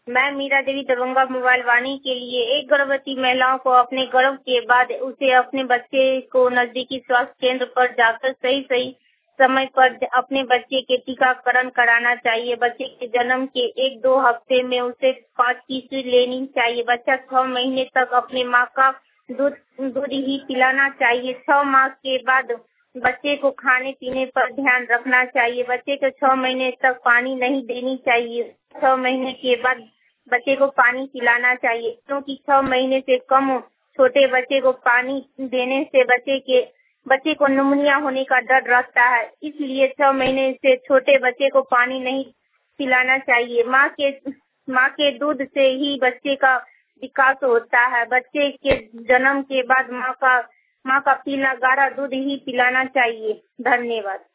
मैं मीरा देवी दरभंगा मोबाइल वाणी के लिए एक गर्भवती महिलाओं को अपने गर्भ के बाद उसे अपने बच्चे को नजदीकी स्वास्थ्य केंद्र पर जाकर सही समय पर अपने बच्चे के टीकाकरण कराना चाहिए। बच्चे के जन्म के 1-2 हफ्ते में उसे 5 की सुई लेनी चाहिए। बच्चा 6 महीने तक अपने माँ का दूध ही पिलाना चाहिए। 6 माह के बाद बच्चे को खाने पीने पर ध्यान रखना चाहिए। बच्चे को 6 महीने तक पानी नहीं देनी चाहिए। 6 महीने के बाद बच्चे को पानी पिलाना चाहिए, क्योंकि 6 महीने से कम छोटे बच्चे को पानी देने से बच्चे को निमोनिया होने का डर रहता है। इसलिए 6 महीने से छोटे बच्चे को पानी नहीं पिलाना चाहिए। माँ के दूध से ही बच्चे का विकास होता है। बच्चे के जन्म के बाद माँ का पीला गाढ़ा दूध ही पिलाना चाहिए। धन्यवाद।